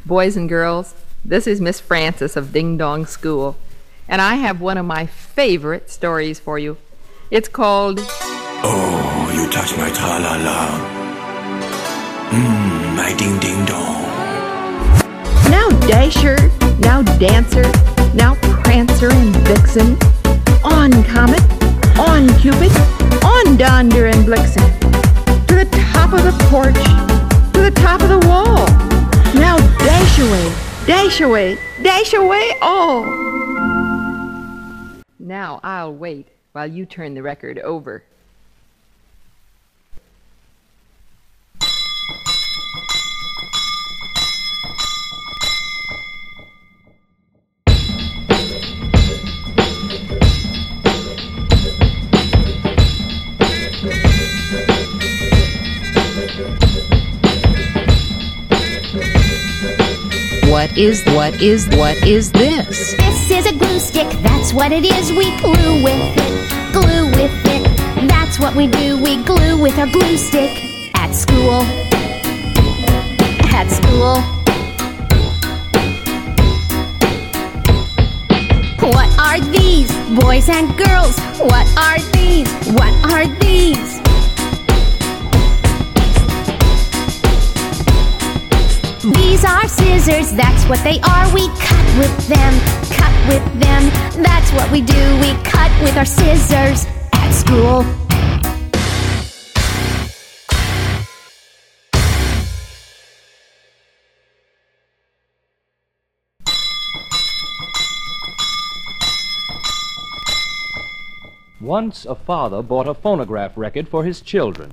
Boys and girls, this is Miss Frances of Ding Dong School, and I have one of my favorite stories for you. It's called Oh, you touch my tra-la-la. My ding-ding-dong. Now Dasher, now Dancer, now Prancer and Vixen, on Comet, on Cupid, on Donder and Blixen, to the top of the porch, to the top of the wall. Now dash away, dash away, dash away all. Now I'll wait while you turn the record over. What is this? This is a glue stick, that's what it is. We glue with it, glue with it. That's what we do, we glue with our glue stick. At school, at school. What are these, boys and girls? What are these? What are these? These are scissors, that's what they are. We cut with them, cut with them. That's what we do, we cut with our scissors at school. Once a father bought a phonograph record for his children.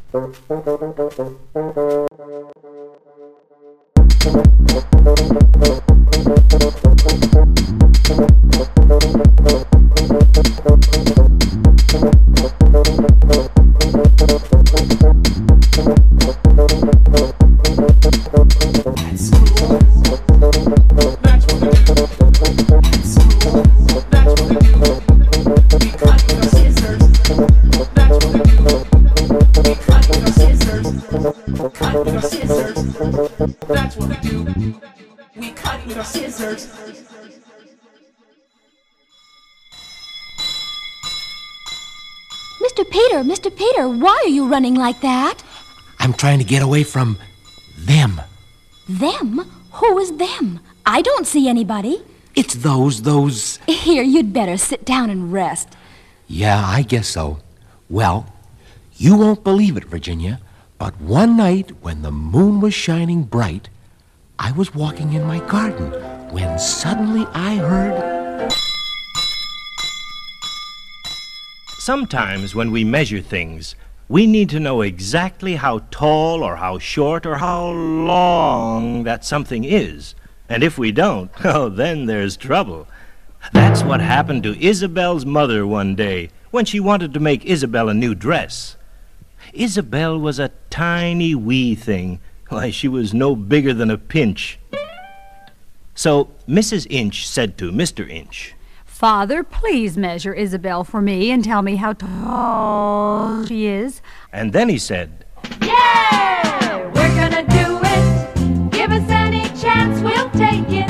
That's what we do. We cut with our scissors. Mr. Peter, why are you running like that? I'm trying to get away from them. Them? Who is them? I don't see anybody. It's those... Here, you'd better sit down and rest. Yeah, I guess so. Well, you won't believe it, Virginia, but one night when the moon was shining bright, I was walking in my garden when suddenly I heard... Sometimes when we measure things, we need to know exactly how tall or how short or how long that something is. And if we don't, oh, then there's trouble. That's what happened to Isabel's mother one day when she wanted to make Isabel a new dress. Isabel was a tiny wee thing. Why, she was no bigger than a pinch. So Mrs. Inch said to Mr. Inch, Father, please measure Isabel for me and tell me how tall she is. and then he said, Yeah, we're gonna do it. Give us any chance, we'll take it.